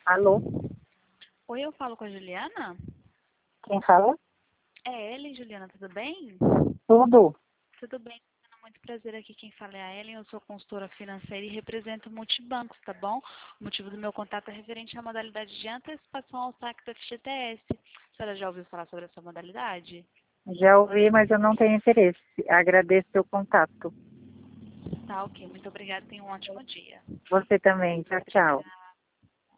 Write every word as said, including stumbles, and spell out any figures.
Alô? Oi, eu falo com a Juliana? Quem fala? É Ellen, Juliana, tudo bem? Tudo. Tudo bem, Juliana, muito prazer aqui. Quem fala é a Ellen, eu sou consultora financeira e represento o Multibancos, tá bom? O motivo do meu contato é referente à modalidade de antecipação ao saque do F G T S. A senhora já ouviu falar sobre essa modalidade? Já ouvi, mas eu não tenho interesse. Agradeço seu contato. Tá, ok. Muito obrigada. Tenha um ótimo dia. Você também. Tchau, tchau.